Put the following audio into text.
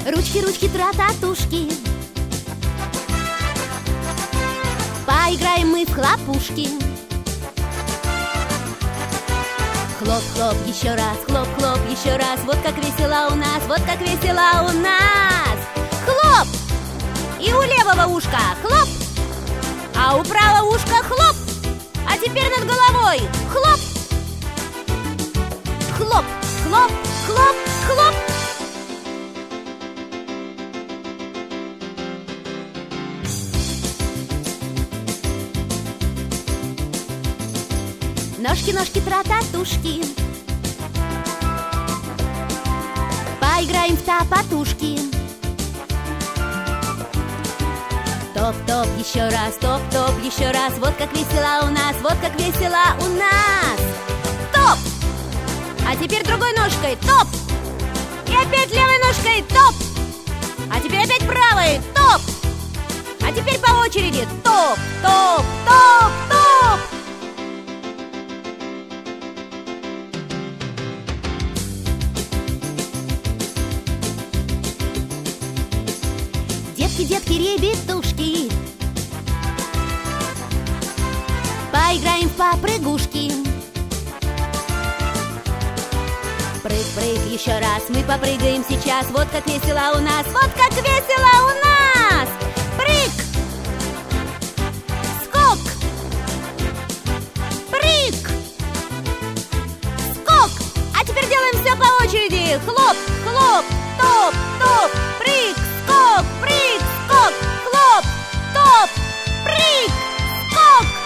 Ручки, ручки, тра-татушки. Поиграем мы в хлопушки. Хлоп, хлоп, еще раз, хлоп, хлоп, еще раз. Вот как весело у нас, вот как весело у нас. Хлоп! И у левого ушка хлоп, а у правого ушка хлоп. А теперь над головой хлоп. Хлоп, хлоп, хлоп, хлоп. Ножки, ножки, тра-татушки. Поиграем в топотушки. Топ-топ, еще раз, топ-топ, еще раз. Вот как весело у нас, вот как весело у нас. Топ! А теперь другой ножкой топ. И опять левой ножкой топ. А теперь опять правой топ. А теперь по очереди топ, топ, топ, топ. Детки, детки, ребятушки, поиграем в попрыгушки. Прыг-прыг, еще раз мы попрыгаем сейчас. Вот как весело у нас, вот как весело у нас. Прыг! Скок! Прыг! Скок! А теперь делаем все по очереди. Хлоп, хлоп, топ, топ, прыг, скок, прыг, скок, хлоп, топ, прыг, скок.